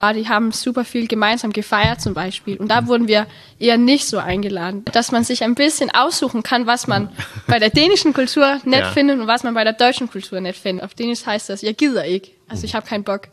Die haben super viel gemeinsam gefeiert zum Beispiel. Und da wurden wir eher nicht so eingeladen. Dass man sich ein bisschen aussuchen kann, was man bei der dänischen Kultur nett findet und was man bei der deutschen Kultur nett findet. Auf Dänisch heißt das, jeg gider ikke. Also ich habe keinen Bock.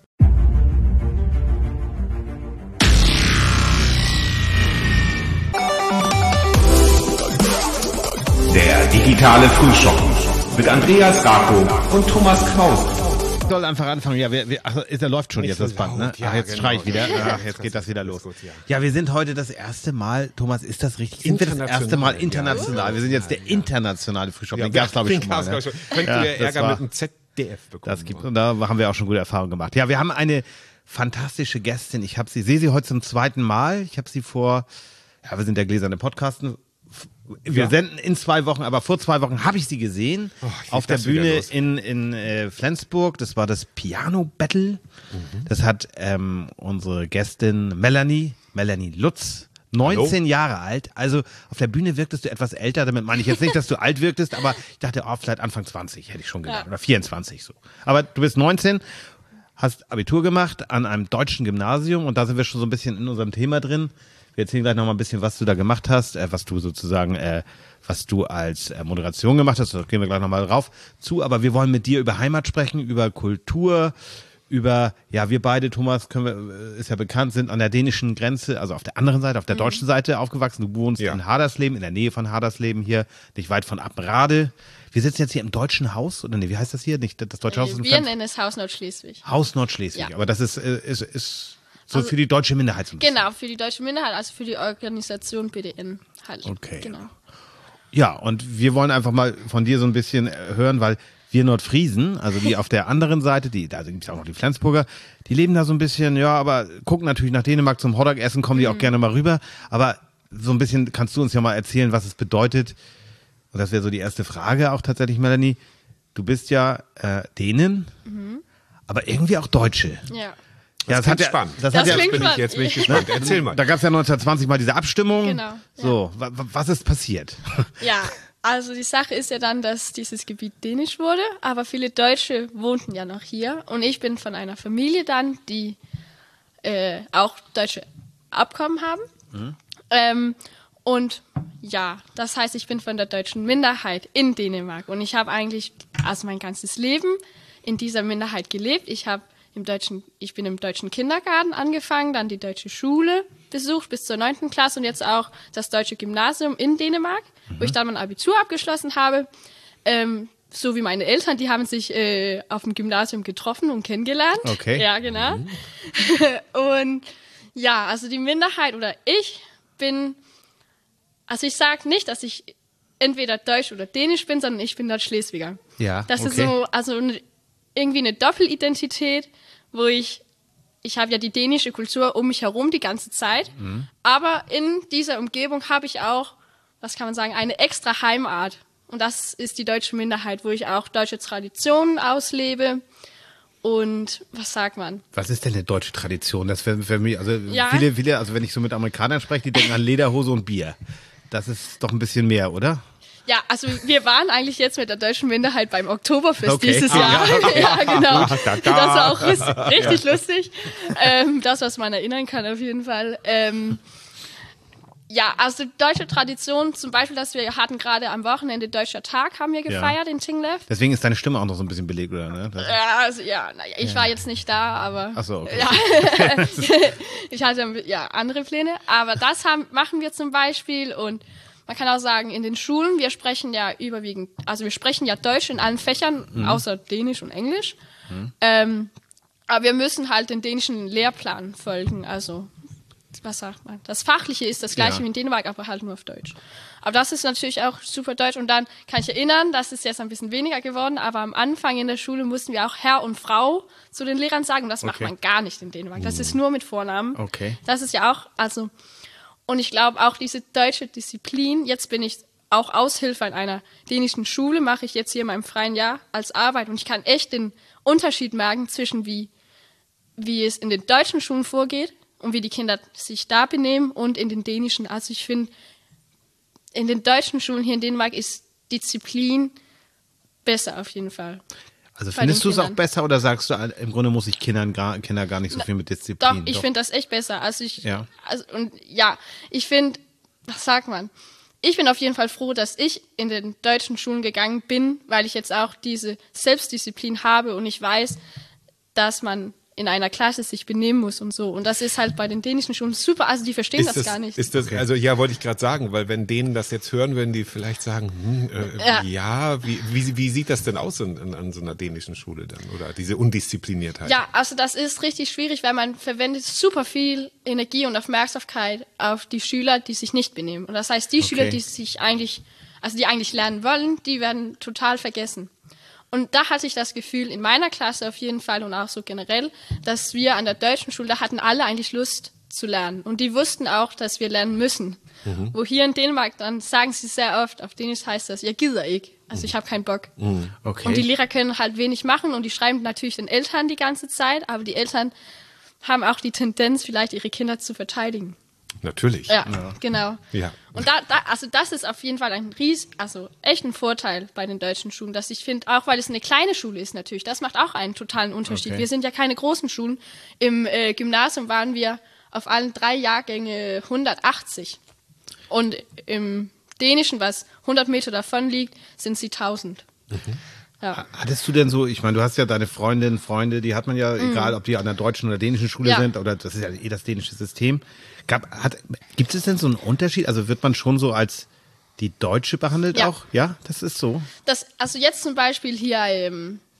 Der digitale Frühschoppen mit Andreas Rako und Thomas Knausen. Soll einfach anfangen. Ja, der läuft schon jetzt das Band, ne? Ja, ach, jetzt genau. schrei ich wieder. Ach, jetzt geht das wieder los. Ja, wir sind heute das erste Mal, Thomas, ist das richtig? Sind wir das erste Mal international? Wir sind jetzt der internationale Frühschoppen. Den gab's, glaube ich, schon mal. Ne? Könnt ihr Ärger mit dem ZDF bekommen. Das gibt, und da haben wir auch schon gute Erfahrungen gemacht. Ja, wir haben eine fantastische Gästin. Ich sehe sie heute zum zweiten Mal. Ich habe sie wir sind der gläserne Podcasten. Wir senden in 2 Wochen, aber vor 2 Wochen habe ich sie gesehen auf der Bühne in Flensburg. Das war das Piano Battle. Das hat unsere Gästin Melanie Lutz, 19 Jahre alt. Also auf der Bühne wirktest du etwas älter. Damit meine ich jetzt nicht, dass du alt wirktest, aber ich dachte, vielleicht Anfang 20 hätte ich schon gedacht. Oder 24 so. Aber du bist 19, hast Abitur gemacht an einem deutschen Gymnasium und da sind wir schon so ein bisschen in unserem Thema drin. Wir erzählen gleich noch mal ein bisschen, was du da gemacht hast, was du sozusagen, was du als Moderation gemacht hast. Da gehen wir gleich noch mal drauf zu. Aber wir wollen mit dir über Heimat sprechen, über Kultur, wir beide, Thomas, ist ja bekannt, sind an der dänischen Grenze, also auf der anderen Seite, auf der deutschen Seite aufgewachsen. Du wohnst in Hadersleben, in der Nähe von Hadersleben hier, nicht weit von Abrade. Wir sitzen jetzt hier im Deutschen Haus, oder nee, wie heißt das hier? Nicht das Deutsche Haus? Wir nennen es Haus Nordschleswig. Haus Nordschleswig, aber das ist so also, für die deutsche Minderheit so ein bisschen. Genau, für die deutsche Minderheit, also für die Organisation BDN halt. Okay. Genau. Ja, und wir wollen einfach mal von dir so ein bisschen hören, weil wir Nordfriesen, also die auf der anderen Seite, da gibt es auch noch die Flensburger, die leben da so ein bisschen, aber gucken natürlich nach Dänemark zum Hotdog-Essen, kommen die auch gerne mal rüber. Aber so ein bisschen kannst du uns ja mal erzählen, was es bedeutet. Und das wäre so die erste Frage auch tatsächlich, Melanie. Du bist ja Dänin, aber irgendwie auch Deutsche. Ja. Das klingt spannend. Jetzt bin ich gespannt. Erzähl mal. Da gab es ja 1920 mal diese Abstimmung. Genau. So, was ist passiert? Ja, also die Sache ist ja dann, dass dieses Gebiet dänisch wurde, aber viele Deutsche wohnten ja noch hier. Und ich bin von einer Familie dann, die auch deutsche Abkommen haben. Und ja, das heißt, ich bin von der deutschen Minderheit in Dänemark. Und ich habe eigentlich mein ganzes Leben in dieser Minderheit gelebt. Ich bin im deutschen Kindergarten angefangen, dann die deutsche Schule besucht bis zur 9. Klasse und jetzt auch das deutsche Gymnasium in Dänemark, wo ich dann mein Abitur abgeschlossen habe. So wie meine Eltern, die haben sich auf dem Gymnasium getroffen und kennengelernt. Okay. Ja, genau. Und ja, also die Minderheit oder ich sage nicht, dass ich entweder deutsch oder dänisch bin, sondern ich bin Nordschleswiger. Ja, das ist so, irgendwie eine Doppelidentität, wo ich habe ja die dänische Kultur um mich herum die ganze Zeit, aber in dieser Umgebung habe ich auch, was kann man sagen, eine extra Heimat. Und das ist die deutsche Minderheit, wo ich auch deutsche Traditionen auslebe. Und was sagt man? Was ist denn eine deutsche Tradition? Das wäre für mich, viele, also wenn ich so mit Amerikanern spreche, die denken an Lederhose und Bier. Das ist doch ein bisschen mehr, oder? Ja, also wir waren eigentlich jetzt mit der deutschen Minderheit beim Oktoberfest dieses Jahr. Ja, genau. Das war auch richtig lustig. Das, was man erinnern kann auf jeden Fall. Ja, also deutsche Tradition, zum Beispiel, dass wir hatten gerade am Wochenende Deutscher Tag, haben wir gefeiert in Tinglev. Deswegen ist deine Stimme auch noch so ein bisschen belegt, oder? Ne? Ich war jetzt nicht da, aber ach so, okay. Ja. Ich hatte andere Pläne, aber das machen wir zum Beispiel und man kann auch sagen, in den Schulen, wir sprechen ja überwiegend, also wir sprechen ja Deutsch in allen Fächern, außer Dänisch und Englisch. Aber wir müssen halt den dänischen Lehrplan folgen, also was sagt man? Das Fachliche ist das gleiche wie in Dänemark, aber halt nur auf Deutsch. Aber das ist natürlich auch super deutsch und dann kann ich erinnern, das ist jetzt ein bisschen weniger geworden, aber am Anfang in der Schule mussten wir auch Herr und Frau zu den Lehrern sagen und das macht man gar nicht in Dänemark. Das ist nur mit Vornamen. Okay. Das ist ja auch, und ich glaube auch diese deutsche Disziplin, jetzt bin ich auch Aushilfe an einer dänischen Schule, mache ich jetzt hier in meinem freien Jahr als Arbeit und ich kann echt den Unterschied merken zwischen wie es in den deutschen Schulen vorgeht und wie die Kinder sich da benehmen und in den dänischen. Also ich finde, in den deutschen Schulen hier in Dänemark ist Disziplin besser auf jeden Fall. Also findest du es auch besser oder sagst du, im Grunde muss ich Kinder gar nicht so viel mit Disziplin? Doch, ich finde das echt besser. Ich finde, was sagt man? Ich bin auf jeden Fall froh, dass ich in den deutschen Schulen gegangen bin, weil ich jetzt auch diese Selbstdisziplin habe und ich weiß, dass man in einer Klasse sich benehmen muss und so. Und das ist halt bei den dänischen Schulen super. Also die verstehen das gar nicht. Ist das, okay. Also ja, wollte ich gerade sagen, weil wenn denen das jetzt hören, würden die vielleicht sagen, wie sieht das denn aus an so einer dänischen Schule dann? Oder diese Undiszipliniertheit? Ja, also das ist richtig schwierig, weil man verwendet super viel Energie und Aufmerksamkeit auf die Schüler, die sich nicht benehmen. Und das heißt, die Schüler, die eigentlich lernen wollen, die werden total vergessen. Und da hatte ich das Gefühl, in meiner Klasse auf jeden Fall und auch so generell, dass wir an der deutschen Schule, da hatten alle eigentlich Lust zu lernen. Und die wussten auch, dass wir lernen müssen. Mhm. Wo hier in Dänemark, dann sagen sie sehr oft, auf Dänisch heißt das, jeg gider ikke. Also ich habe keinen Bock. Mhm. Okay. Und die Lehrer können halt wenig machen und die schreiben natürlich den Eltern die ganze Zeit, aber die Eltern haben auch die Tendenz, vielleicht ihre Kinder zu verteidigen. Natürlich. Ja, genau. Ja. Und also das ist auf jeden Fall echt ein Vorteil bei den deutschen Schulen, dass ich finde, auch weil es eine kleine Schule ist natürlich, das macht auch einen totalen Unterschied. Okay. Wir sind ja keine großen Schulen. Im Gymnasium waren wir auf allen 3 Jahrgänge 180. Und im Dänischen, was 100 Meter davon liegt, sind sie 1000. Mhm. Ja. Hattest du denn so, ich meine, du hast ja deine Freunde, die hat man ja, egal ob die an der deutschen oder dänischen Schule sind, oder das ist ja das dänische System. Gibt es denn so einen Unterschied? Also wird man schon so als die Deutsche behandelt auch? Ja, das ist so. Also jetzt zum Beispiel hier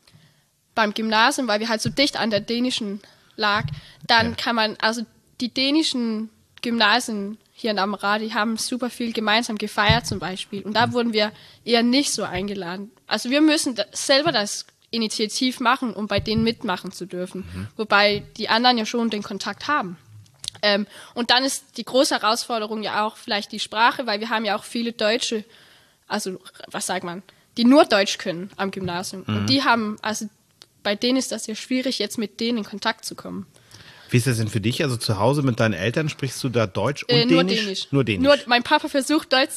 beim Gymnasium, weil wir halt so dicht an der dänischen lag, dann kann man, also die dänischen Gymnasien hier in Amager, die haben super viel gemeinsam gefeiert zum Beispiel. Und da wurden wir eher nicht so eingeladen. Also wir müssen selber das initiativ machen, um bei denen mitmachen zu dürfen. Mhm. Wobei die anderen ja schon den Kontakt haben. Und dann ist die große Herausforderung ja auch vielleicht die Sprache, weil wir haben ja auch viele Deutsche, also was sagt man, die nur Deutsch können am Gymnasium. Mhm. Und die haben, also bei denen ist das ja schwierig, jetzt mit denen in Kontakt zu kommen. Wie ist das denn für dich? Also zu Hause mit deinen Eltern sprichst du da Deutsch und Dänisch? Nur Dänisch. Mein Papa versucht Deutsch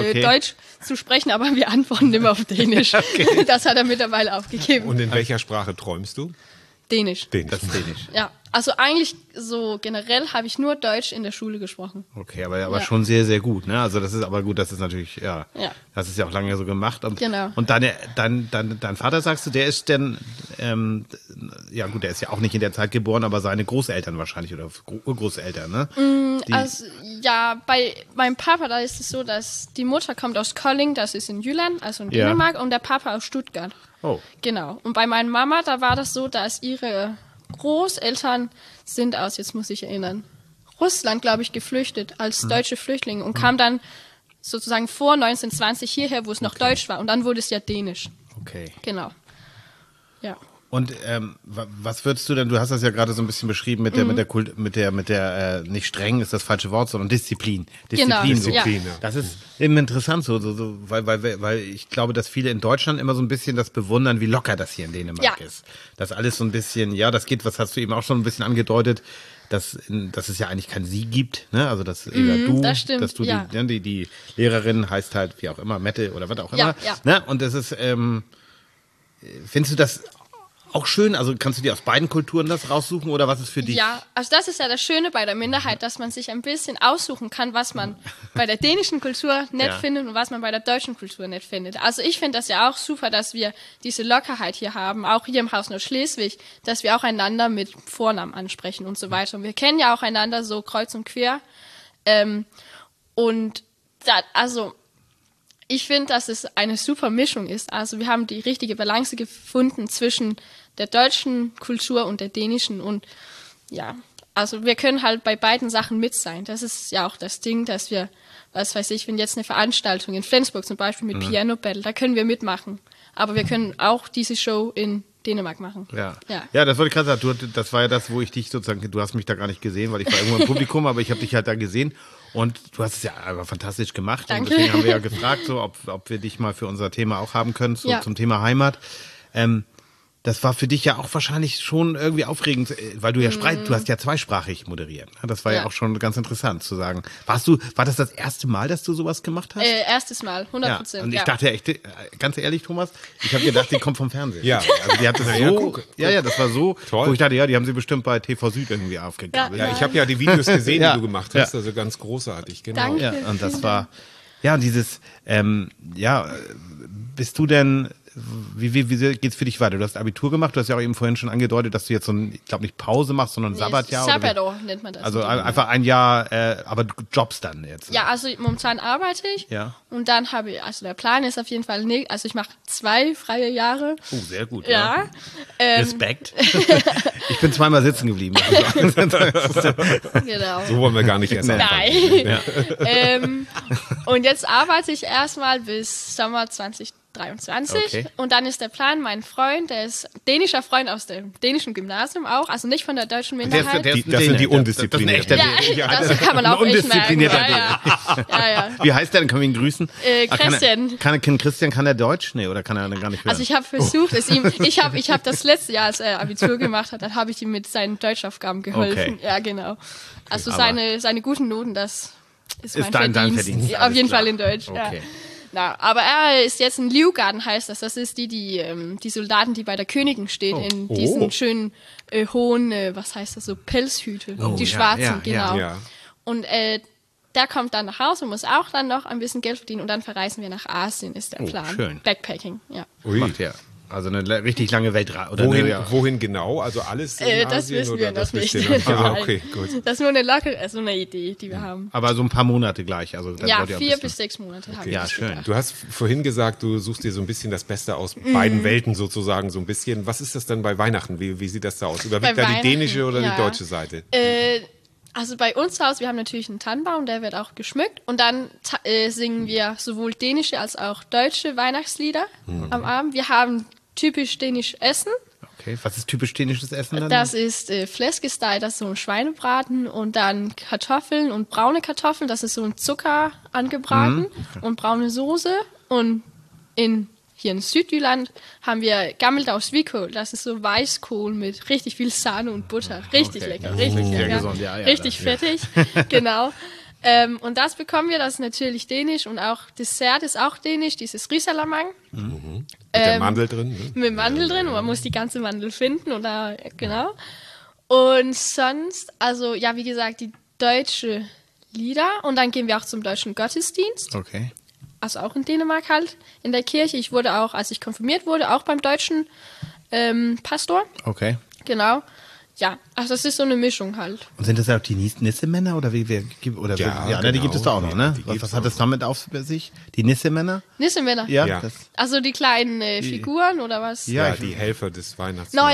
zu sprechen, aber wir antworten immer auf Dänisch. Okay. Das hat er mittlerweile aufgegeben. Und in welcher Sprache träumst du? Dänisch. Das ist Dänisch. Ja, also eigentlich so generell habe ich nur Deutsch in der Schule gesprochen. Okay, aber schon sehr, sehr gut, ne? Also das ist aber gut, das ist natürlich, das ist ja auch lange so gemacht. Und dein Vater, sagst du, der ist denn, der ist ja auch nicht in der Zeit geboren, aber seine Großeltern wahrscheinlich oder Urgroßeltern, ne? Bei meinem Papa, da ist es so, dass die Mutter kommt aus Kolding, das ist in Jylland, also in Dänemark, und der Papa aus Stuttgart. Oh. Genau. Und bei meiner Mama, da war das so, dass ihre Großeltern sind aus, jetzt muss ich erinnern, Russland, glaube ich, geflüchtet als deutsche Flüchtlinge und kam dann sozusagen vor 1920 hierher, wo es noch Deutsch war. Und dann wurde es ja Dänisch. Okay. Genau. Ja. Und was würdest du denn, du hast das ja gerade so ein bisschen beschrieben mit der nicht streng ist das falsche Wort, sondern Disziplin. Disziplin. Ja. Das ist eben interessant, weil ich glaube, dass viele in Deutschland immer so ein bisschen das bewundern, wie locker das hier in Dänemark ist. Das alles so ein bisschen, das geht, was hast du eben auch schon ein bisschen angedeutet, dass es ja eigentlich kein Sie gibt, ne? Also dass das stimmt, dass du die Lehrerin heißt halt wie auch immer Mette oder was auch immer, ne? Und das ist, findest du das auch schön? Also kannst du dir aus beiden Kulturen das raussuchen oder was ist für dich? Ja, also das ist ja das Schöne bei der Minderheit, dass man sich ein bisschen aussuchen kann, was man bei der dänischen Kultur nett findet und was man bei der deutschen Kultur nett findet. Also ich finde das ja auch super, dass wir diese Lockerheit hier haben, auch hier im Haus Nordschleswig, dass wir auch einander mit Vornamen ansprechen und so weiter. Und wir kennen ja auch einander so kreuz und quer. Ich finde, dass es eine super Mischung ist. Also wir haben die richtige Balance gefunden zwischen der deutschen Kultur und der dänischen. Und also wir können halt bei beiden Sachen mit sein. Das ist ja auch das Ding, dass wir, was weiß ich, wenn jetzt eine Veranstaltung in Flensburg zum Beispiel mit Piano Battle, da können wir mitmachen. Aber wir können auch diese Show in Dänemark machen. Ja, das wollte ich gerade sagen. Das war ja das, wo ich dich sozusagen, du hast mich da gar nicht gesehen, weil ich war irgendwo im Publikum, aber ich habe dich halt da gesehen. Und du hast es ja aber fantastisch gemacht. Danke. Und deswegen haben wir ja gefragt, so, ob wir dich mal für unser Thema auch haben können, zum Thema Heimat. Das war für dich ja auch wahrscheinlich schon irgendwie aufregend, weil du ja du hast ja zweisprachig moderiert. Das war ja auch schon ganz interessant zu sagen. War das erste Mal, dass du sowas gemacht hast? Erstes Mal, 100%. Ja. Und ich dachte ja echt, ganz ehrlich, Thomas, ich habe gedacht, die kommt vom Fernsehen. Ja. Also die hat das das war so, Toll. wo ich dachte, die haben sie bestimmt bei TV Süd irgendwie aufgegabelt. Ja, ich habe ja die Videos gesehen, Ja. die du gemacht hast, also ganz großartig, genau. Danke. Ja, und das war, dieses, bist du denn, wie geht's für dich weiter? Du hast Abitur gemacht, du hast ja auch eben vorhin schon angedeutet, dass du jetzt so ein, ich glaube nicht Pause machst, sondern ein Sabbatjahr. Sabbatjahr nennt man das. Also einfach ein Jahr, aber du jobst dann jetzt. Ja, also momentan arbeite ich. Ja. Und dann habe ich, also der Plan ist auf jeden Fall nicht, also ich mache 2 freie Jahre. Oh, sehr gut. Ja. Respekt. Ich bin zweimal sitzen geblieben. Genau. So wollen wir gar nicht erst anfangen. Nein. Und jetzt arbeite ich erstmal bis Sommer 2023 Okay. und dann ist der Plan, mein Freund, der ist dänischer Freund aus dem dänischen Gymnasium auch, also nicht von der deutschen Minderheit. Das sind die Undisziplinierten. Das ist ein echter Das kann man auch echt merken. undisziplinierter Ja. Wie heißt der denn? Können wir ihn grüßen? Christian. Christian, kann er Deutsch? Nee, oder kann er dann gar nicht hören? Also ich habe versucht, ich habe das letzte Jahr, als er Abitur gemacht hat, dann habe ich ihm mit seinen Deutschaufgaben geholfen. Okay. Ja, genau. Also Aber seine guten Noten, das ist mein dein Verdienst. Verdienst. Ja, Alles auf jeden klar. Fall in Deutsch. Ja. Okay. Na, aber er ist jetzt in Livgarden, heißt das. Das ist die Soldaten, die bei der Königin stehen, in diesen schönen hohen, was heißt das so, Pelzhüte. Die schwarzen, genau. Ja. Und der kommt dann nach Hause und muss auch dann noch ein bisschen Geld verdienen und dann verreisen wir nach Asien, ist der Plan. schön. Backpacking, ja. Ui. Macht ja. Also eine richtig lange Weltreise. Wohin genau? Also alles in Das Asien, wissen oder wir das noch nicht. wisst ihr noch nicht? Ah, Nein. okay, gut. Das ist nur eine Idee, die wir haben. Aber so ein paar Monate gleich. Also dann Ja, wollt ihr auch 4 ein bisschen- bis 6 Monate haben wir Ja, uns schön. gedacht. Du hast vorhin gesagt, du suchst dir so ein bisschen das Beste aus beiden Welten sozusagen so ein bisschen. Was ist das dann bei Weihnachten? Wie sieht das da aus? Überwiegt Bei da die Weihnachten, dänische oder ja. die deutsche Seite? Also bei uns zu Hause, wir haben natürlich einen Tannenbaum, der wird auch geschmückt. Und dann singen wir sowohl dänische als auch deutsche Weihnachtslieder am Abend. Wir haben typisch dänisch Essen. Okay, was ist typisch dänisches Essen dann? Das ist Fläskestei, das ist so ein Schweinebraten und dann Kartoffeln und braune Kartoffeln, das ist so ein Zucker angebraten und braune Soße. Und hier in Südjylland haben wir Gammeldagsvikål, das ist so Weißkohl mit richtig viel Sahne und Butter. Richtig Okay. lecker, Das richtig klingt sehr lecker. gesund, ja, richtig fettig, genau. Und das bekommen wir, das ist natürlich dänisch und auch Dessert ist auch dänisch, dieses Risalamang. Mit der Mandel drin? Ne? Mit Mandel drin, und man muss die ganze Mandel finden oder genau. Und sonst, also ja, wie gesagt, die deutsche Lieder und dann gehen wir auch zum deutschen Gottesdienst. Okay. Also auch in Dänemark halt, in der Kirche. Ich wurde auch, als ich konfirmiert wurde, auch beim deutschen Pastor. Okay. Genau. Ja, also das ist so eine Mischung halt. Und sind das auch die Nissemänner oder wie? Oder Ja, die genau. gibt es da auch noch, ne? Die gibt's Was hat das damit auf sich? Die Nissemänner? Nissemänner. Ja. Ja. Also die kleinen Figuren oder was? Ja, Ja, die Helfer des Weihnachtsmanns. No,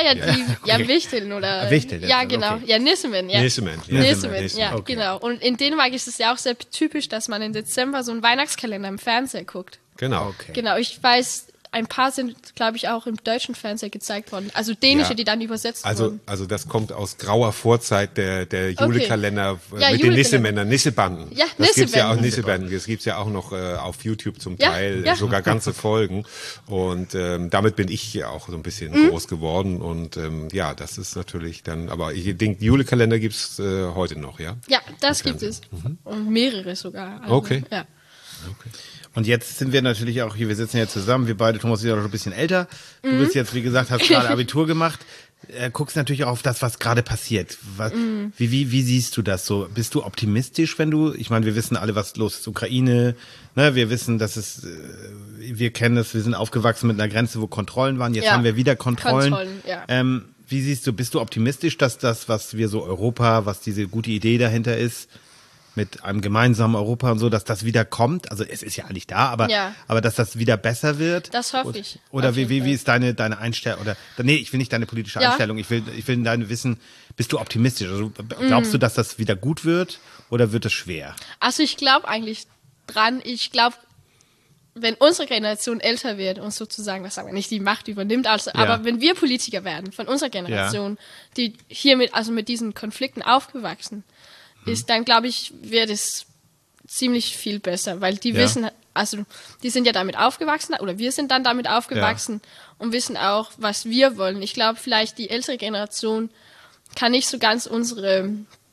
die Wichteln oder. Wichteln, ja, okay. genau. Ja, Nissemen, ja. Nissemen, ja. Nissemen, ja, okay. genau. Und in Dänemark ist es ja auch sehr typisch, dass man im Dezember so einen Weihnachtskalender im Fernseher guckt. Genau. Okay. Genau, ich weiß, ein paar sind, glaube ich, auch im deutschen Fernseher gezeigt worden. Also dänische, Ja. die dann übersetzt Also wurden. das kommt aus grauer Vorzeit der Julekalender Ja, mit den Julekalender. Nissemännern, Nissebanden. Ja, das gibt's ja auch Nissebanden. Das gibt's ja auch noch auf YouTube zum Ja, Teil, ja. sogar ganze Folgen. Und damit bin ich ja auch so ein bisschen groß geworden. Und ja, das ist natürlich dann, aber ich denke, Julekalender gibt's heute noch, ja? Ja, das gibt es. Und mehrere sogar. Also, Okay. Ja. Und jetzt sind wir natürlich auch hier, wir sitzen ja zusammen, wir beide, Thomas ist ja noch ein bisschen älter. Du bist jetzt, wie gesagt, hast gerade Abitur gemacht. Guckst natürlich auch auf das, was gerade passiert. Wie siehst du das so? Bist du optimistisch, ich meine, wir wissen alle, was los ist, Ukraine, ne? Wir wissen, dass wir kennen das, wir sind aufgewachsen mit einer Grenze, wo Kontrollen waren, jetzt Ja. haben wir wieder Kontrollen. Ja. Wie siehst du, bist du optimistisch, dass das, was wir so Europa, was diese gute Idee dahinter ist, mit einem gemeinsamen Europa und so, dass das wieder kommt? Also es ist ja eigentlich da, aber dass das wieder besser wird? Das hoffe ich. Oder Auf jeden wie Fall. ist deine Einstellung? Nee, ich will nicht deine politische Ja. Einstellung. Ich will deine wissen, bist du optimistisch? Also glaubst du, dass das wieder gut wird oder wird es schwer? Also ich glaube eigentlich dran. Ich glaube, wenn unsere Generation älter wird und sozusagen, was sagen wir nicht, die Macht übernimmt, aber wenn wir Politiker werden von unserer Generation, die hier mit diesen Konflikten aufgewachsen ist, dann glaube ich, wird es ziemlich viel besser, weil die wissen also die sind ja damit aufgewachsen oder wir sind dann damit aufgewachsen und wissen auch, was wir wollen. Ich glaube, vielleicht die ältere Generation kann nicht so ganz unsere,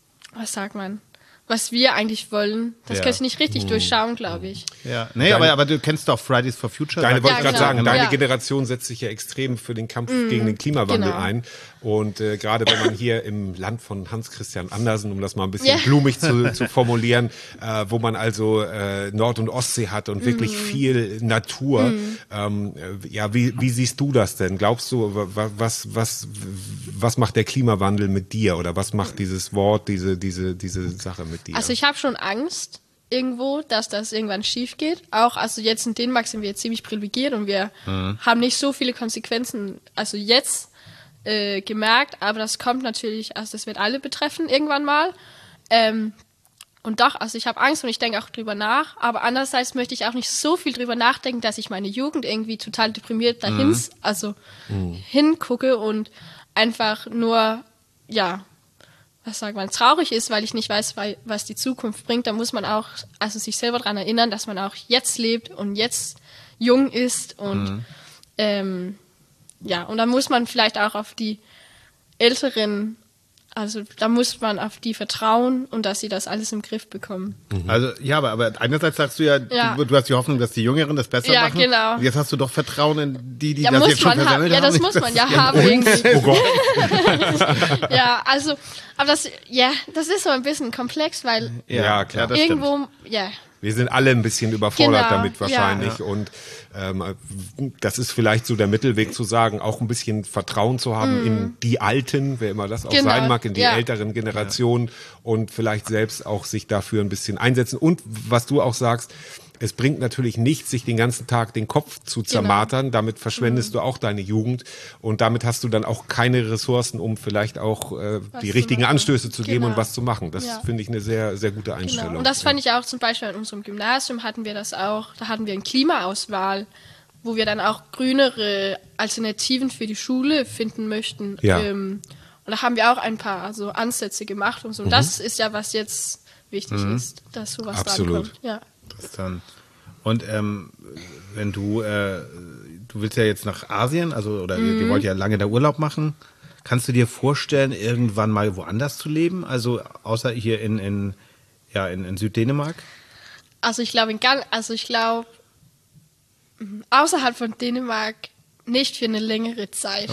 was wir eigentlich wollen. Das kann ich nicht richtig durchschauen, glaube ich. Ja, nee, aber du kennst doch Fridays for Future. Wollte ich gerade sagen, deine Ja. Generation setzt sich ja extrem für den Kampf gegen den Klimawandel ein. Und gerade wenn man hier im Land von Hans Christian Andersen, um das mal ein bisschen blumig zu formulieren, wo man also Nord- und Ostsee hat und wirklich viel Natur. Wie siehst du das denn? Glaubst du, was macht der Klimawandel mit dir? Oder was macht dieses Wort, diese Sache mit dir? Also ich habe schon Angst irgendwo, dass das irgendwann schief geht. Auch, also jetzt in Dänemark sind wir ziemlich privilegiert und wir haben nicht so viele Konsequenzen, also jetzt gemerkt, aber das kommt natürlich, also das wird alle betreffen irgendwann mal. Und doch, also ich habe Angst und ich denke auch drüber nach, aber andererseits möchte ich auch nicht so viel drüber nachdenken, dass ich meine Jugend irgendwie total deprimiert dahin, hingucke und einfach nur, traurig ist, weil ich nicht weiß, was die Zukunft bringt. Da muss man auch, also sich selber daran erinnern, dass man auch jetzt lebt und jetzt jung ist und und dann muss man vielleicht auch auf die Älteren, also da muss man auf die vertrauen und dass sie das alles im Griff bekommen. Also ja, aber einerseits sagst du du hast die Hoffnung, dass die Jüngeren das besser machen. Ja, genau. Und jetzt hast du doch Vertrauen in die das muss jetzt schon man versammelt haben. Ja, das muss man ja haben irgendwie. Oh Gott. Ja, also, aber das ist so ein bisschen komplex, weil Ja, klar. das irgendwo, Wir sind alle ein bisschen überfordert Genau, damit wahrscheinlich und das ist vielleicht so der Mittelweg zu sagen, auch ein bisschen Vertrauen zu haben in die Alten, wer immer das auch sein mag, in die älteren Generationen und vielleicht selbst auch sich dafür ein bisschen einsetzen. Und was du auch sagst, es bringt natürlich nichts, sich den ganzen Tag den Kopf zu zermartern. Damit verschwendest du auch deine Jugend und damit hast du dann auch keine Ressourcen, um vielleicht auch die richtigen Anstöße zu geben und was zu machen. Das finde ich eine sehr, sehr gute Einstellung. Genau. Und das fand ich auch zum Beispiel in unserem Gymnasium hatten wir das auch, da hatten wir eine Klimaauswahl, wo wir dann auch grünere Alternativen für die Schule finden möchten. Ja. Und da haben wir auch ein paar Ansätze gemacht und so. Und das ist ja, was jetzt wichtig ist, dass sowas Absolut. drankommt. Ja. Und wenn du willst ja jetzt nach Asien, ihr wollt ja lange da Urlaub machen, kannst du dir vorstellen, irgendwann mal woanders zu leben? Also außer hier in Süddänemark? Also ich glaube, außerhalb von Dänemark nicht für eine längere Zeit.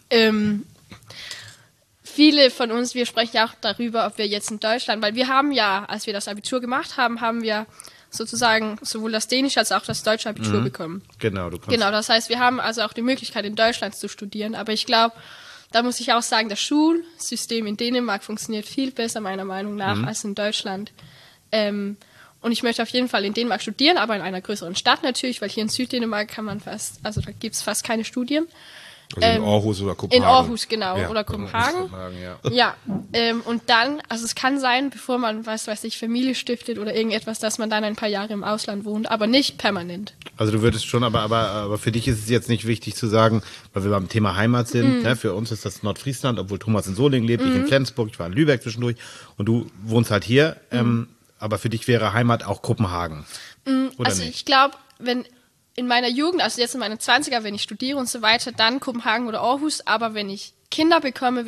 Viele von uns, wir sprechen ja auch darüber, ob wir jetzt in Deutschland, weil wir haben ja, als wir das Abitur gemacht haben, haben wir sozusagen sowohl das dänische als auch das deutsche Abitur bekommen. Genau, das heißt, wir haben also auch die Möglichkeit, in Deutschland zu studieren. Aber ich glaube, da muss ich auch sagen, das Schulsystem in Dänemark funktioniert viel besser, meiner Meinung nach, als in Deutschland. Und ich möchte auf jeden Fall in Dänemark studieren, aber in einer größeren Stadt natürlich, weil hier in Süddänemark da gibt es fast keine Studien. Also in Aarhus oder Kopenhagen. In Aarhus, genau, Ja. oder Kopenhagen. Und dann, also es kann sein, bevor man, Familie stiftet oder irgendetwas, dass man dann ein paar Jahre im Ausland wohnt, aber nicht permanent. Also du würdest schon, aber für dich ist es jetzt nicht wichtig zu sagen, weil wir beim Thema Heimat sind, ne, für uns ist das Nordfriesland, obwohl Thomas in Solingen lebt, ich in Flensburg, ich war in Lübeck zwischendurch und du wohnst halt hier, aber für dich wäre Heimat auch Kopenhagen, oder also nicht? ich glaube, wenn in meiner Jugend, also jetzt in meinen 20er, wenn ich studiere und so weiter, dann Kopenhagen oder Aarhus, aber wenn ich Kinder bekomme,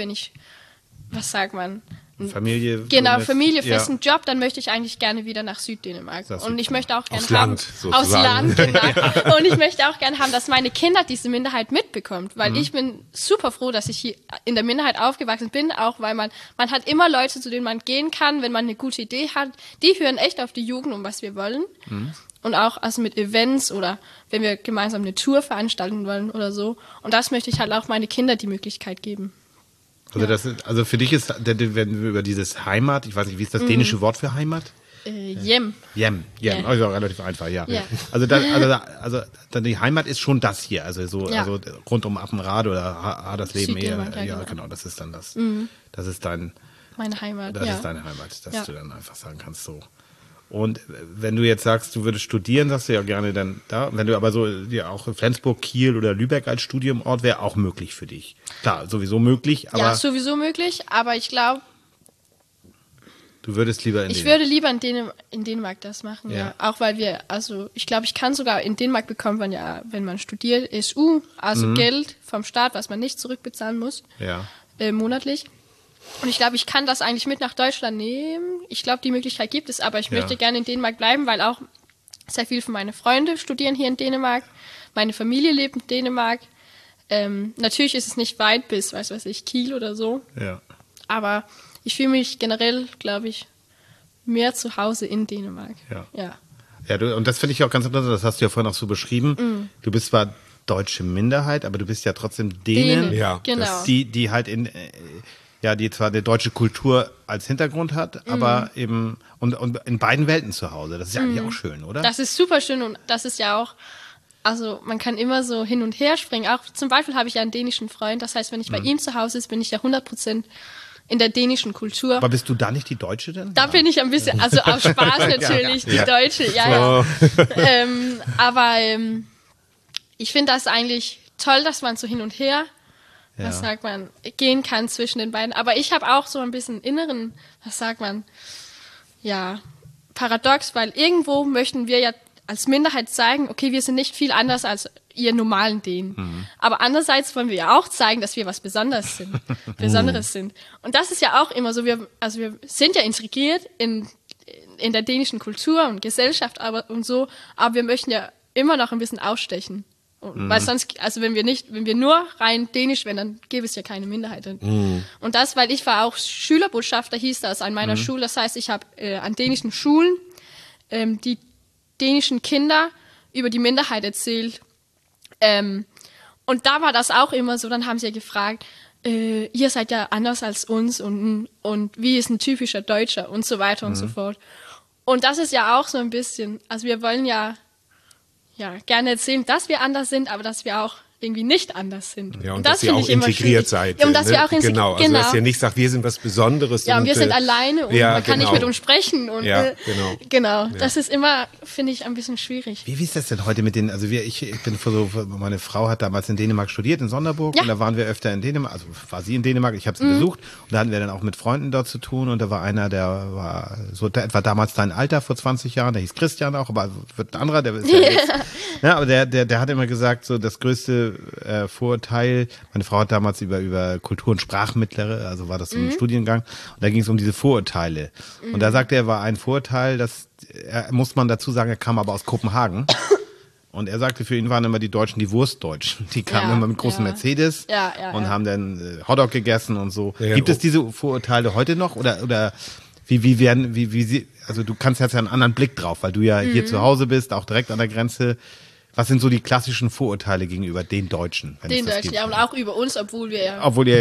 Familie. Genau, Familie, festen Job, dann möchte ich eigentlich gerne wieder nach Süddänemark. Und ich möchte auch gerne aus Land, genau. Und ich möchte auch gerne haben, dass meine Kinder diese Minderheit mitbekommt, weil ich bin super froh, dass ich hier in der Minderheit aufgewachsen bin, auch weil man hat immer Leute, zu denen man gehen kann, wenn man eine gute Idee hat. Die hören echt auf die Jugend, um was wir wollen. Und auch also mit Events oder wenn wir gemeinsam eine Tour veranstalten wollen oder so. Und das möchte ich halt auch meine Kinder die Möglichkeit geben. Also für dich ist, wenn wir über dieses Heimat, ich weiß nicht, wie ist das dänische Wort für Heimat? Jem. Jem. Ja. Also relativ einfach, ja. Also die Heimat ist schon das hier, also rund um Appenrade oder Hadersleeben eher. Ja, genau, das ist dann das. Das ist meine Heimat. Das ist deine Heimat, dass du dann einfach sagen kannst, so. Und wenn du jetzt sagst, du würdest studieren, sagst du ja gerne dann da. Wenn du aber so auch in Flensburg, Kiel oder Lübeck als Studiumort wäre auch möglich für dich. Klar, sowieso möglich. Aber ja, sowieso möglich, aber ich glaube, Du würdest lieber Ich würde lieber in Dänemark das machen, ja. Auch weil ich glaube, ich kann sogar in Dänemark bekommt man ja, wenn man studiert, SU, also Geld vom Staat, was man nicht zurückbezahlen muss, monatlich. Und ich glaube, ich kann das eigentlich mit nach Deutschland nehmen. Ich glaube, die Möglichkeit gibt es, aber ich möchte gerne in Dänemark bleiben, weil auch sehr viele von meinen Freunden studieren hier in Dänemark. Meine Familie lebt in Dänemark. Natürlich ist es nicht weit bis, weiß ich, Kiel oder so. Ja. Aber ich fühle mich generell, glaube ich, mehr zu Hause in Dänemark. Ja, und das finde ich auch ganz interessant, das hast du ja vorhin auch so beschrieben. Du bist zwar deutsche Minderheit, aber du bist ja trotzdem Dänen, genau. die halt die zwar die deutsche Kultur als Hintergrund hat, aber eben und in beiden Welten zu Hause. Das ist ja eigentlich auch schön, oder? Das ist super schön und das ist ja auch, also man kann immer so hin und her springen. Auch zum Beispiel habe ich ja einen dänischen Freund, das heißt, wenn ich bei ihm zu Hause ist, bin ich ja 100% in der dänischen Kultur. Aber bist du da nicht die Deutsche denn? Da bin ich ein bisschen, also auf Spaß natürlich, die Deutsche, aber ich finde das eigentlich toll, dass man so hin und her, was sagt man, gehen kann zwischen den beiden. Aber ich habe auch so ein bisschen inneren, was sagt man, paradox, weil irgendwo möchten wir ja als Minderheit zeigen, okay, wir sind nicht viel anders als ihr normalen Dänen. Aber andererseits wollen wir ja auch zeigen, dass wir was Besonderes sind. Und das ist ja auch immer so, wir sind ja integriert in der dänischen Kultur und Gesellschaft aber wir möchten ja immer noch ein bisschen ausstechen. Weil sonst, also wenn wir nur rein dänisch wären, dann gäbe es ja keine Minderheiten. Und das, weil ich war auch Schülerbotschafter, hieß das an meiner Schule. Das heißt, ich habe an dänischen Schulen die dänischen Kinder über die Minderheit erzählt. Und da war das auch immer so, dann haben sie ja gefragt, ihr seid ja anders als uns und wie ist ein typischer Deutscher und so weiter und so fort. Und das ist ja auch so ein bisschen, also wir wollen ja gerne erzählen, dass wir anders sind, aber dass wir auch irgendwie nicht anders sind. Ja, und dass ihr auch integriert seid. Ja, und dass wir auch genau, also dass ihr nicht sagt, wir sind was Besonderes. Ja, und wir sind alleine und man kann nicht mit uns sprechen. Und, genau. Das ist immer, finde ich, ein bisschen schwierig. Wie ist das denn heute mit den, also meine Frau hat damals in Dänemark studiert, in Sonderburg, und da waren wir öfter in Dänemark, also war sie in Dänemark, ich habe sie besucht, und da hatten wir dann auch mit Freunden dort zu tun, und da war einer, der war so etwa damals dein Alter, vor 20 Jahren, der hieß Christian auch, aber wird ein anderer, der ist ja jetzt, aber der hat immer gesagt, so das größte Vorurteil, meine Frau hat damals über Kultur- und Sprachmittlere, also war das so ein Studiengang, und da ging es um diese Vorurteile. Und da sagte er, war ein Vorurteil, muss man dazu sagen, er kam aber aus Kopenhagen. Und er sagte, für ihn waren immer die Deutschen die Wurstdeutschen. Die kamen immer mit großen Mercedes und haben dann Hotdog gegessen und so. Ja, gibt es diese Vorurteile heute noch? Oder wie sie, also du kannst jetzt ja einen anderen Blick drauf, weil du ja hier zu Hause bist, auch direkt an der Grenze. Was sind so die klassischen Vorurteile gegenüber den Deutschen? Den Deutschen, und auch über uns, obwohl wir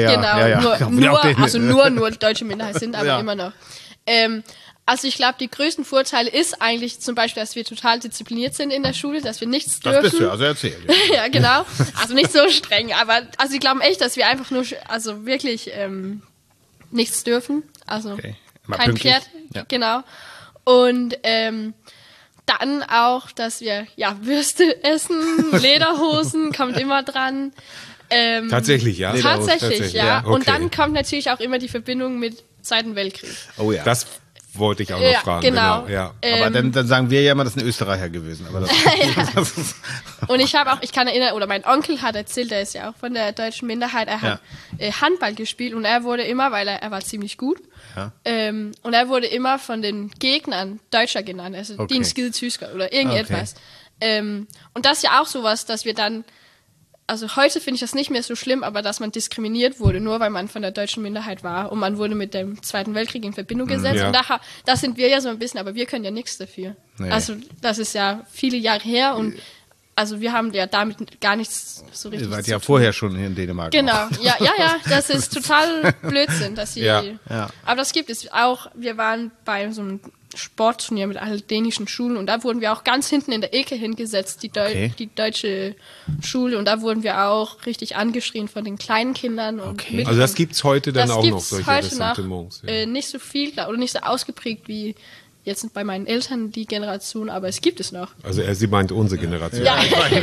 nur deutsche Minderheit sind, aber immer noch. Also ich glaube, die größten Vorteile ist eigentlich zum Beispiel, dass wir total diszipliniert sind in der Schule, dass wir nichts dürfen. Das bist du, also erzähl. Ja, genau. Also nicht so streng, aber also sie glauben echt, dass wir einfach nur, also wirklich nichts dürfen. Also kein Pferd, genau. Und dann auch, dass wir Würste essen, Lederhosen kommt immer dran. Tatsächlich, ja. Tatsächlich, ja. Okay. Und dann kommt natürlich auch immer die Verbindung mit Zweiten Weltkrieg. Oh ja. Das wollte ich auch noch fragen. Genau. Ja. Aber dann sagen wir ja immer, das ist ein Österreicher gewesen. Aber das und ich kann erinnern, oder mein Onkel hat erzählt, der ist ja auch von der deutschen Minderheit, er hat Handball gespielt und er wurde immer, weil er war ziemlich gut, und er wurde immer von den Gegnern Deutscher genannt, also die skide Tysker oder irgendetwas. Und das ist ja auch sowas, dass wir dann, also heute finde ich das nicht mehr so schlimm, aber dass man diskriminiert wurde, nur weil man von der deutschen Minderheit war und man wurde mit dem Zweiten Weltkrieg in Verbindung gesetzt. Ja. Und da sind wir ja so ein bisschen, aber wir können ja nichts dafür. Nee. Also das ist ja viele Jahre her und also wir haben ja damit gar nichts so richtig. Ihr seid ja vorher schon hier in Dänemark. Genau, ja, das ist total Blödsinn, dass sie. Aber das gibt es auch. Wir waren bei so einem Sportturnier mit allen dänischen Schulen und da wurden wir auch ganz hinten in der Ecke hingesetzt, die deutsche Schule, und da wurden wir auch richtig angeschrien von den kleinen Kindern. Und also das gibt's heute dann auch noch, solche Ressentiments. Nicht so viel, oder nicht so ausgeprägt wie jetzt bei meinen Eltern die Generation, aber es gibt es noch. Also sie meint unsere Generation. Ja.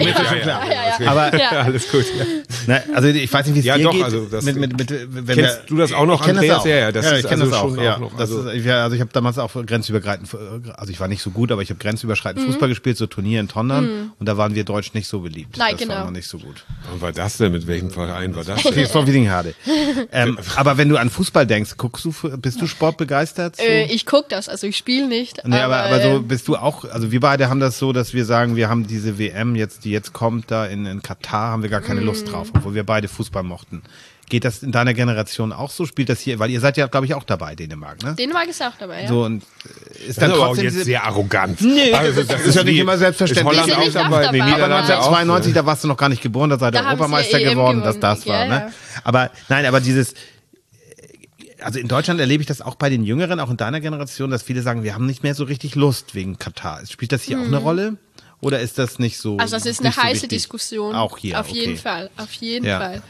Aber alles gut. Na, also ich weiß nicht, wie es dir doch, geht. Also das, wenn kennst du das auch noch, Andreas? Das Ich kenne das auch. schon Ja. auch noch. Also ich habe damals auch grenzübergreifend, also ich war nicht so gut, aber ich habe grenzüberschreitend Fußball gespielt, so Turnier in Tondern und da waren wir Deutsch nicht so beliebt. Nein, das genau. war noch nicht so gut. Wann war das denn? Mit welchem Verein war das denn? TSV Wiedinghade. Aber wenn du an Fußball denkst, bist du sportbegeistert? So? Ich gucke das, also ich spiele nicht. Nee, aber so bist du auch, also wir beide haben das so, dass wir sagen, wir haben diese WM die jetzt kommt, da in Katar, haben wir gar keine Lust drauf, obwohl wir beide Fußball mochten. Geht das in deiner Generation auch so? Spielt das hier, weil ihr seid ja, glaube ich, auch dabei, Dänemark, ne? Dänemark ist auch dabei, ja. So, und ist dann Das ist aber trotzdem jetzt sehr arrogant. Nee, also das ist ja nicht immer selbstverständlich. Ist Holland Wir sind auch nicht dabei? auch Nee, dabei. Aber Niederlande auch. 1992, da warst du noch gar nicht geboren, da seid ihr Da haben sie Europameister EM geworden, gewonnen. das war, Ja, ne? ja. Aber, nein, aber dieses, also in Deutschland erlebe ich das auch bei den Jüngeren, auch in deiner Generation, dass viele sagen, wir haben nicht mehr so richtig Lust wegen Katar. Spielt das hier auch eine Rolle? Oder ist das nicht so? Also das ist eine nicht so heiße wichtig? Diskussion. Auch hier, Auf jeden Fall, auf jeden Ja. Fall.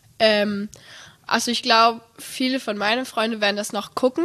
Also ich glaube, viele von meinen Freunden werden das noch gucken.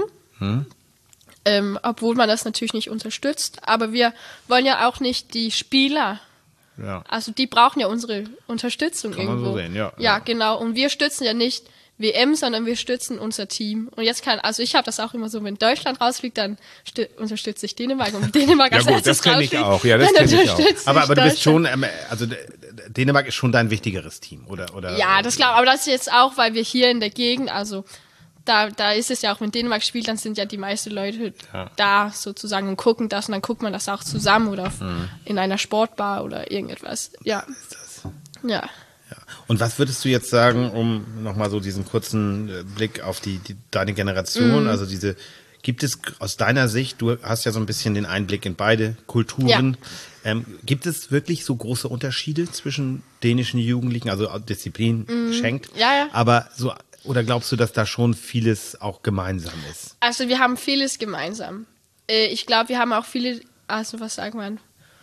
Obwohl man das natürlich nicht unterstützt. Aber wir wollen ja auch nicht die Spieler, Ja. also die brauchen ja unsere Unterstützung Kann man irgendwo. so sehen, ja. Ja, genau. Und wir stützen ja nicht WM, sondern wir stützen unser Team. Und jetzt also ich habe das auch immer so, wenn Deutschland rausfliegt, dann unterstütze ich Dänemark. Und wenn Dänemark Ja als gut, erstes das kenn ich rausfliegt, auch. Ja, das dann kenn ich auch. unterstütze Aber ich du bist schon, Deutschland. also Dänemark ist schon dein wichtigeres Team, oder? Ja, das glaube ich. Aber das ist jetzt auch, weil wir hier in der Gegend, also da ist es ja auch, wenn Dänemark spielt, dann sind ja die meisten Leute da sozusagen und gucken das und dann guckt man das auch zusammen oder in einer Sportbar oder irgendetwas. Ja. Ja. Ja. Und was würdest du jetzt sagen, um nochmal so diesen kurzen Blick auf deine Generation, also gibt es aus deiner Sicht, du hast ja so ein bisschen den Einblick in beide Kulturen, gibt es wirklich so große Unterschiede zwischen dänischen Jugendlichen, also Disziplin geschenkt, Ja. aber so, oder glaubst du, dass da schon vieles auch gemeinsam ist? Also wir haben vieles gemeinsam. Ich glaube, wir haben auch viele, also was sagt man?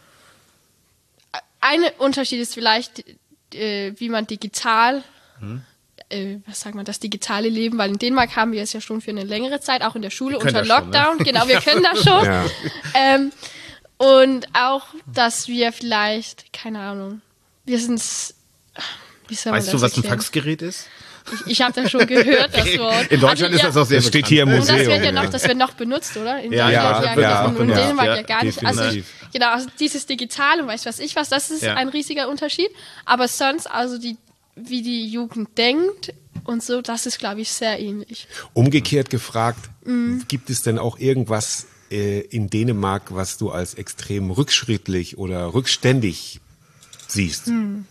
Ein Unterschied ist vielleicht, wie man digital, das digitale Leben, weil in Dänemark haben wir es ja schon für eine längere Zeit, auch in der Schule unter Lockdown. Ne? Genau, wir können das schon. Ja. Und auch, dass wir vielleicht, keine Ahnung, wir sind, wie soll man Weißt das du, was ein erklären? Faxgerät ist? Ich habe das schon gehört, das Wort. In Deutschland ist das auch sehr Das steht bekannt. hier im Und das Museum. wird ja noch, das wird noch benutzt, oder? In Ja, Deutschland, ja, und in ja, Dänemark ja, ja gar nicht. Also definitiv. also dieses Digitale und weiß ich was, das ist Ja. ein riesiger Unterschied. Aber sonst, also wie die Jugend denkt und so, das ist, glaube ich, sehr ähnlich. Umgekehrt gefragt, gibt es denn auch irgendwas in Dänemark, was du als extrem rückschrittlich oder rückständig siehst?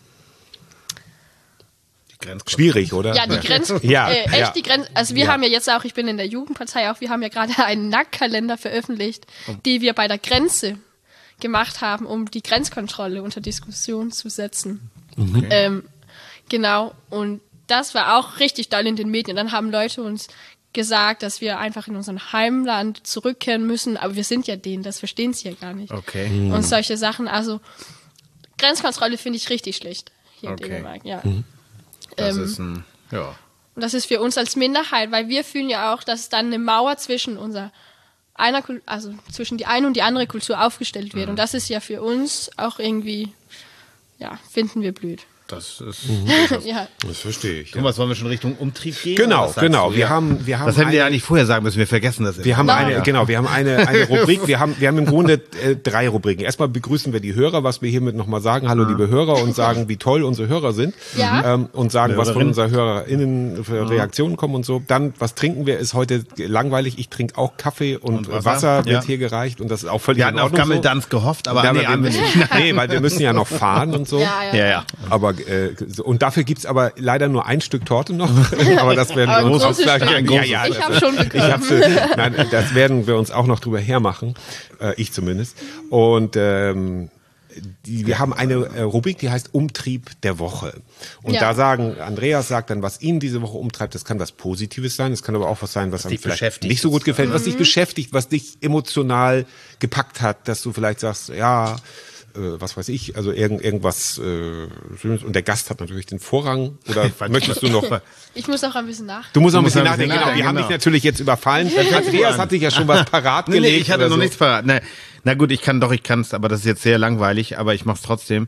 Schwierig, oder? Ja, die Grenzen, Ja, echt ja. die Grenzen. Also wir haben ja jetzt auch, ich bin in der Jugendpartei auch, wir haben ja gerade einen Nacktkalender veröffentlicht, die wir bei der Grenze gemacht haben, um die Grenzkontrolle unter Diskussion zu setzen. Genau, und das war auch richtig doll in den Medien. Dann haben Leute uns gesagt, dass wir einfach in unser Heimland zurückkehren müssen, aber wir sind ja denen, das verstehen sie ja gar nicht. Okay. Und solche Sachen, also Grenzkontrolle finde ich richtig schlecht hier in Okay. Dänemark, ja. Das ist ein, ja. Und das ist für uns als Minderheit, weil wir fühlen ja auch, dass dann eine Mauer zwischen zwischen die eine und die andere Kultur aufgestellt wird. Und das ist ja für uns auch irgendwie, ja, finden wir blöd. Das ist. Ja. Das verstehe ich. Ja. Thomas, wollen wir schon Richtung Umtrieb gehen? Genau, Oder was sagst genau. du? Wir Ja. haben Das hätten wir eigentlich vorher sagen müssen, wir vergessen das. Wir haben immer. eine Rubrik. Wir haben im Grunde 3 Rubriken. Erstmal begrüßen wir die Hörer, was wir hiermit nochmal sagen. Hallo, liebe Hörer, und sagen, wie toll unsere Hörer sind. Ja. Und sagen, was von Hörerinnen. unseren HörerInnen für Reaktionen kommen und so. Dann, was trinken wir, ist heute langweilig. Ich trinke auch Kaffee und Wasser wird ja. hier gereicht. Und das ist auch völlig Wir hatten in auf Ordnung Gammeldanz gehofft, aber so. nee, haben wir nicht. Nee, weil wir müssen ja noch fahren und so. Ja. Ja. Aber und dafür gibt's aber leider nur ein Stück Torte noch. Aber das werden Aber wir uns ein auch großes gleich. Stück. Ja, Ich das- habe schon bekommen. Nein, das werden wir uns auch noch drüber hermachen. Ich zumindest. Und wir haben eine Rubrik, die heißt Umtrieb der Woche. Und Ja. da Andreas sagt dann, was ihn diese Woche umtreibt. Das kann was Positives sein. Es kann aber auch was sein, was einem dich vielleicht beschäftigt nicht so gut gefällt, was Mhm. dich beschäftigt, was dich emotional gepackt hat, dass du vielleicht sagst, ja, was weiß ich, also irgendwas Schönes. Und der Gast hat natürlich den Vorrang. Oder möchtest du noch? Ich muss auch ein bisschen nachdenken. Du musst auch ein bisschen nachdenken. Genau. Wir haben dich natürlich jetzt überfallen. Andreas hat sich ja schon was parat gelegt. Nee, ich hatte noch nichts parat. Nee. Na gut, ich kann es, aber das ist jetzt sehr langweilig, aber ich mach's trotzdem.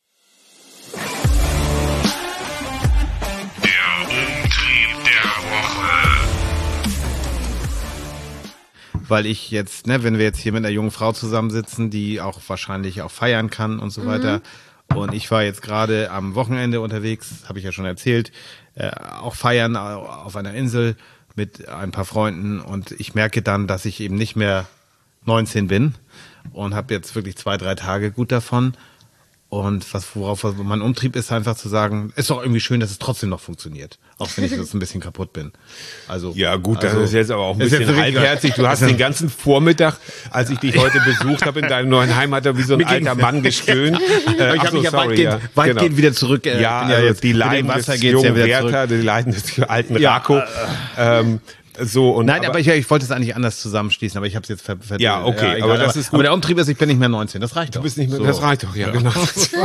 Weil ich jetzt, wenn wir jetzt hier mit einer jungen Frau zusammensitzen, die auch wahrscheinlich auch feiern kann und so weiter. Und ich war jetzt gerade am Wochenende unterwegs, habe ich ja schon erzählt, auch feiern auf einer Insel mit ein paar Freunden. Und ich merke dann, dass ich eben nicht mehr 19 bin und habe jetzt wirklich 2-3 Tage gut davon. Und worauf mein Umtrieb ist, einfach zu sagen, ist doch irgendwie schön, dass es trotzdem noch funktioniert. Auch wenn ich jetzt ein bisschen kaputt bin. Also, ja gut, das ist jetzt aber auch ein bisschen halbherzig. Du hast den ganzen Vormittag, als ich dich heute besucht habe in deinem neuen Heimat, wie so ein alter Mann gestöhnt. Ich habe mich ja weitgehend wieder zurück. Jetzt die Leiden des jungen Werther, die Leiden des alten Rako. Aber ich wollte es eigentlich anders zusammenschließen, aber ich habe es jetzt verdient. Ja, okay, aber das ist gut. Aber der Umtrieb ist, ich bin nicht mehr 19, das reicht doch. Du bist nicht mehr, das reicht doch, ja, genau.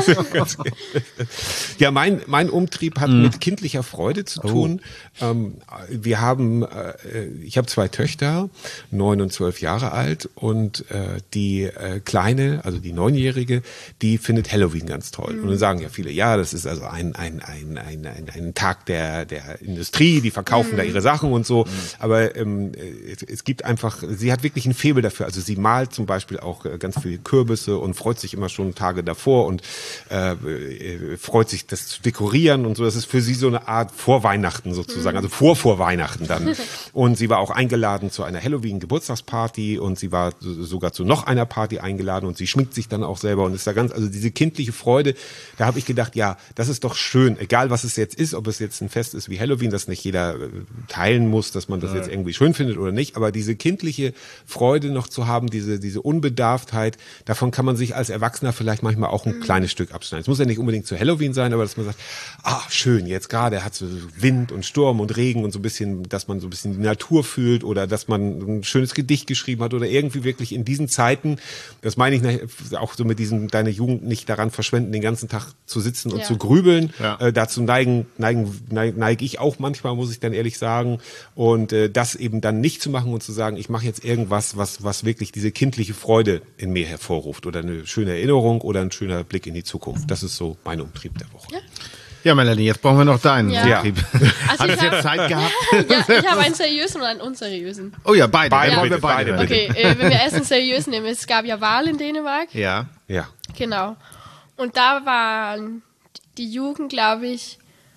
Ja, mein Umtrieb hat mit kindlicher Freude zu tun. Ich habe 2 Töchter, 9 und 12 Jahre alt, und die Kleine, also die 9-Jährige, die findet Halloween ganz toll. Und dann sagen ja viele, ja, das ist also ein Tag der Industrie, die verkaufen da ihre Sachen und so. Aber es gibt einfach, sie hat wirklich ein Faible dafür. Also sie malt zum Beispiel auch ganz viele Kürbisse und freut sich immer schon Tage davor und freut sich, das zu dekorieren und so. Das ist für sie so eine Art Vorweihnachten sozusagen, also vor Weihnachten dann. Und sie war auch eingeladen zu einer Halloween-Geburtstagsparty und sie war sogar zu noch einer Party eingeladen und sie schminkt sich dann auch selber und ist da ganz, also diese kindliche Freude, da habe ich gedacht, ja, das ist doch schön, egal was es jetzt ist, ob es jetzt ein Fest ist wie Halloween, das nicht jeder teilen muss, dass man das jetzt irgendwie schön findet oder nicht, aber diese kindliche Freude noch zu haben, diese Unbedarftheit, davon kann man sich als Erwachsener vielleicht manchmal auch ein kleines Stück abschneiden. Es muss ja nicht unbedingt zu Halloween sein, aber dass man sagt, schön, jetzt gerade hat es so Wind und Sturm und Regen und so ein bisschen, dass man so ein bisschen die Natur fühlt oder dass man ein schönes Gedicht geschrieben hat oder irgendwie wirklich in diesen Zeiten, das meine ich auch so mit diesem, deine Jugend nicht daran verschwenden, den ganzen Tag zu sitzen und zu grübeln. Ja. Dazu neige ich auch manchmal, muss ich dann ehrlich sagen. Und das eben dann nicht zu machen und zu sagen, ich mache jetzt irgendwas, was wirklich diese kindliche Freude in mir hervorruft oder eine schöne Erinnerung oder ein schöner Blick in die Zukunft. Das ist so mein Umtrieb der Woche. Ja, Melanie, jetzt brauchen wir noch deinen Umtrieb. Also hat es jetzt Zeit gehabt? Ja, ich habe einen seriösen und einen unseriösen. Oh ja, beide. Wollen wir beide. Okay, wenn wir erst einen seriösen nehmen, es gab ja Wahl in Dänemark. Ja. Genau. Und da waren die Jugend, glaube ich,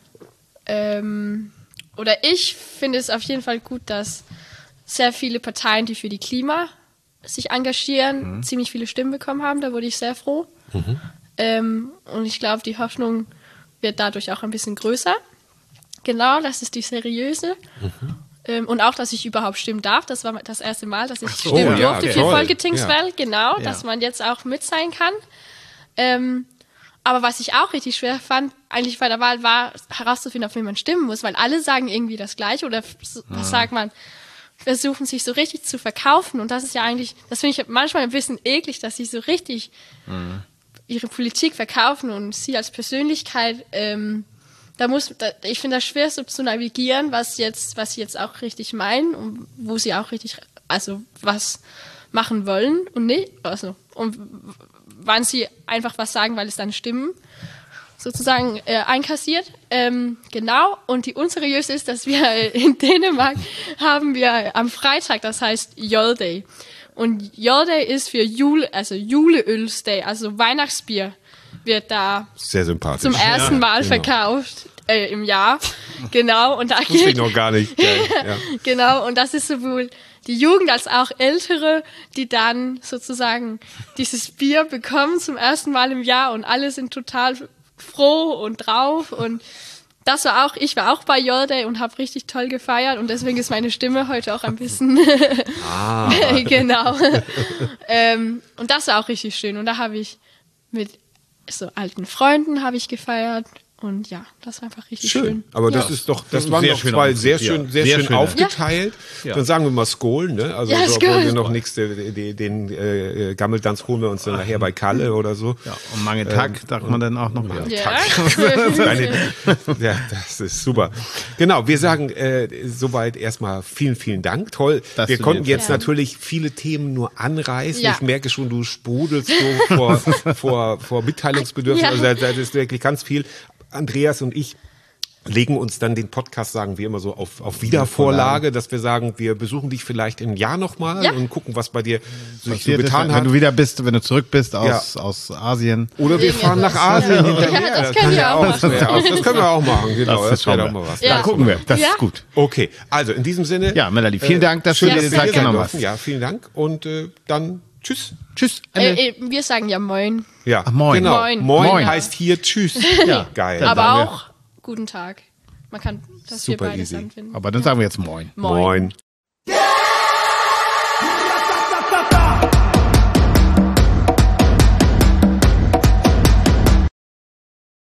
oder ich finde es auf jeden Fall gut, dass sehr viele Parteien, die für die Klima sich engagieren, ziemlich viele Stimmen bekommen haben. Da wurde ich sehr froh. Und ich glaube, die Hoffnung wird dadurch auch ein bisschen größer. Genau, das ist die seriöse. Und auch, dass ich überhaupt stimmen darf. Das war das erste Mal, dass ich stimmen durfte für Folketingsval. Genau, dass man jetzt auch mit sein kann. Aber was ich auch richtig schwer fand, eigentlich bei der Wahl, war herauszufinden, auf wen man stimmen muss, weil alle sagen irgendwie das Gleiche oder was sagt man, versuchen sich so richtig zu verkaufen. Und das ist ja eigentlich, das finde ich manchmal ein bisschen eklig, dass sie so richtig ihre Politik verkaufen und sie als Persönlichkeit, ich finde das schwer so zu navigieren, was sie jetzt auch richtig meinen und wo sie auch richtig, also was machen wollen und nicht, also, und wann sie einfach was sagen, weil es dann Stimmen sozusagen einkassiert. Genau. Und die unseriöse ist, dass wir in Dänemark haben wir am Freitag, das heißt Jolday. Und Jolday ist für Juleølsdag, also Weihnachtsbier wird da sehr sympathisch zum ersten Mal verkauft im Jahr. Genau. Und da das wusste ich noch gar nicht. Ja. Genau. Und das ist sowohl die Jugend als auch Ältere, die dann sozusagen dieses Bier bekommen zum ersten Mal im Jahr und alle sind total froh und drauf und ich war auch bei Jolday und habe richtig toll gefeiert und deswegen ist meine Stimme heute auch ein bisschen genau. Und das war auch richtig schön und da habe ich mit so alten Freunden habe ich gefeiert Und ja, das war einfach richtig schön. Aber ja. das waren doch zwei sehr schön aufgeteilt. Ja. Dann sagen wir mal Skål, ne? Also Ja, so, Skål. obwohl wir noch nichts, den Gammeldanz holen wir uns dann nachher bei Kalle oder so. Ja, und Mange Tag sagt man dann auch noch mal. Ja. Ja, das ist super. Genau, wir sagen soweit erstmal vielen, vielen Dank. Toll. Wir konnten jetzt natürlich viele Themen nur anreißen. Ja. Ich merke schon, du sprudelst so vor Mitteilungsbedürfnis. Ja. Also das ist wirklich ganz viel. Andreas und ich legen uns dann den Podcast, sagen wir immer so, auf Wiedervorlage, dass wir sagen, wir besuchen dich vielleicht im Jahr nochmal und gucken, was bei dir sich so getan hat. Wenn du wieder bist, wenn du zurück bist aus Asien. Oder wir fahren nach Asien hinterher. Ja, das können wir auch machen. Das können wir auch machen, genau. Das wäre doch mal was. Ja, gucken wir. Das ist gut. Okay, also in diesem Sinne. Ja, Melanie, vielen Dank, dass du dir die Zeit genommen hast. Ja, vielen Dank und dann tschüss. Tschüss. Wir sagen ja Moin. Ja, Ach, moin. Genau. Moin. Moin heißt hier tschüss. Ja. Geil. Aber auch guten Tag. Man kann das Super hier beides easy. anfinden. Aber dann sagen wir jetzt Moin. Moin.